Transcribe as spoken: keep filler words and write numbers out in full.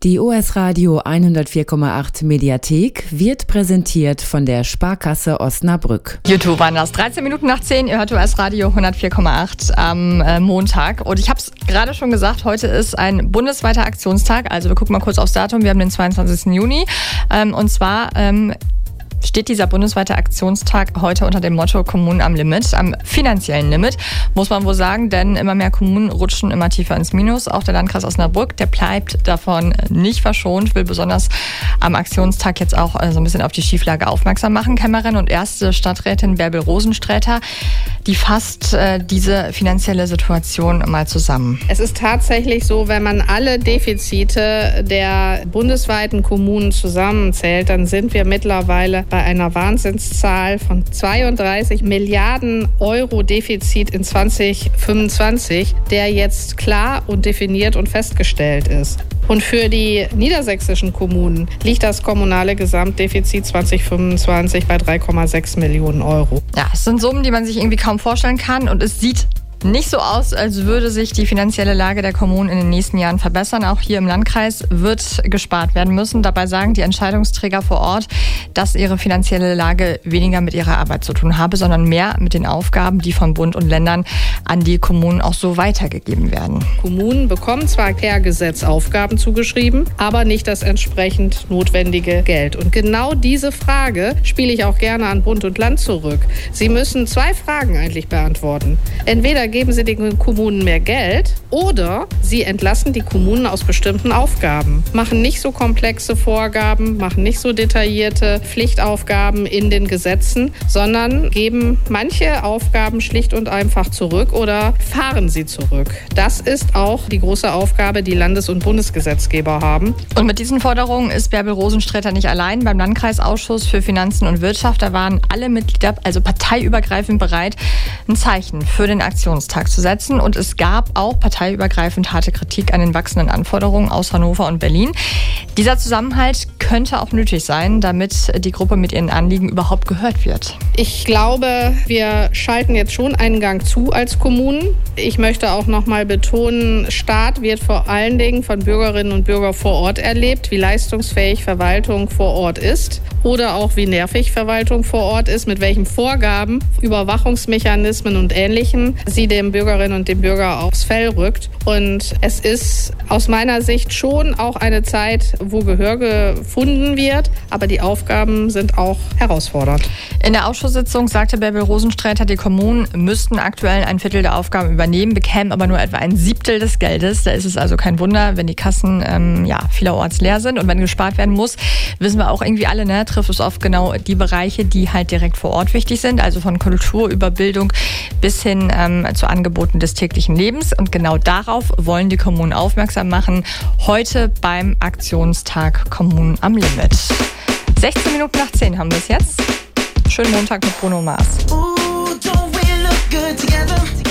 Die O S Radio hundertvier Komma acht Mediathek wird präsentiert von der Sparkasse Osnabrück. YouTube waren das. dreizehn Minuten nach zehn, ihr hört O S Radio hundertvier Komma acht am äh, Montag. Und ich habe es gerade schon gesagt, heute ist ein bundesweiter Aktionstag. Also wir gucken mal kurz aufs Datum. Wir haben den zweiundzwanzigsten Juni. Ähm, und zwar... Ähm, steht dieser bundesweite Aktionstag heute unter dem Motto Kommunen am Limit, am finanziellen Limit, muss man wohl sagen, denn immer mehr Kommunen rutschen immer tiefer ins Minus. Auch der Landkreis Osnabrück, der bleibt davon nicht verschont, will besonders am Aktionstag jetzt auch so ein bisschen auf die Schieflage aufmerksam machen. Kämmerin und erste Stadträtin Bärbel Rosensträter, die fasst äh, diese finanzielle Situation mal zusammen. Es ist tatsächlich so, wenn man alle Defizite der bundesweiten Kommunen zusammenzählt, dann sind wir mittlerweile bei einer Wahnsinnszahl von zweiunddreißig Milliarden Euro Defizit in zwanzig fünfundzwanzig, der jetzt klar und definiert und festgestellt ist. Und für die niedersächsischen Kommunen liegt das kommunale Gesamtdefizit zwanzig fünfundzwanzig bei drei Komma sechs Millionen Euro. Ja, es sind Summen, die man sich irgendwie kaum vorstellen kann, und es sieht nicht so aus, als würde sich die finanzielle Lage der Kommunen in den nächsten Jahren verbessern. Auch hier im Landkreis wird gespart werden müssen. Dabei sagen die Entscheidungsträger vor Ort, dass ihre finanzielle Lage weniger mit ihrer Arbeit zu tun habe, sondern mehr mit den Aufgaben, die von Bund und Ländern an die Kommunen auch so weitergegeben werden. Kommunen bekommen zwar per Gesetz Aufgaben zugeschrieben, aber nicht das entsprechend notwendige Geld. Und genau diese Frage spiele ich auch gerne an Bund und Land zurück. Sie müssen zwei Fragen eigentlich beantworten. Entweder geben Sie den Kommunen mehr Geld oder Sie entlassen die Kommunen aus bestimmten Aufgaben. Machen nicht so komplexe Vorgaben, machen nicht so detaillierte Pflichtaufgaben in den Gesetzen, sondern geben manche Aufgaben schlicht und einfach zurück oder fahren sie zurück. Das ist auch die große Aufgabe, die Landes- und Bundesgesetzgeber haben. Und mit diesen Forderungen ist Bärbel Rosensträter nicht allein. Beim Landkreisausschuss für Finanzen und Wirtschaft, da waren alle Mitglieder, also parteiübergreifend, bereit, ein Zeichen für den Aktionstag zu setzen. Und es gab auch parteiübergreifend harte Kritik an den wachsenden Anforderungen aus Hannover und Berlin. Dieser Zusammenhalt könnte auch nötig sein, damit die Gruppe mit ihren Anliegen überhaupt gehört wird. Ich glaube, wir schalten jetzt schon einen Gang zu als Kommunen. Ich möchte auch noch mal betonen, Staat wird vor allen Dingen von Bürgerinnen und Bürgern vor Ort erlebt, wie leistungsfähig Verwaltung vor Ort ist oder auch wie nervig Verwaltung vor Ort ist, mit welchen Vorgaben, Überwachungsmechanismen und Ähnlichem sie dem Bürgerinnen und dem Bürger aufs Fell rückt. Und es ist aus meiner Sicht schon auch eine Zeit, wo Gehör gefunden wird, aber die Aufgaben sind auch herausfordernd. In der Ausschusssitzung sagte Bärbel Rosensträter, die Kommunen müssten aktuell ein Viertel der Aufgaben übernehmen, bekämen aber nur etwa ein Siebtel des Geldes. Da ist es also kein Wunder, wenn die Kassen ähm, ja, vielerorts leer sind. Und wenn gespart werden muss, wissen wir auch irgendwie alle, ne, trifft es oft genau die Bereiche, die halt direkt vor Ort wichtig sind, also von Kultur über Bildung bis hin ähm, zu Angeboten des täglichen Lebens. Und genau darauf wollen die Kommunen aufmerksam machen, heute beim Aktionstag Kommunen am Limit. sechzehn Minuten nach zehn haben wir es jetzt. Schönen Montag mit Bruno Mars. Ooh, don't we look good together?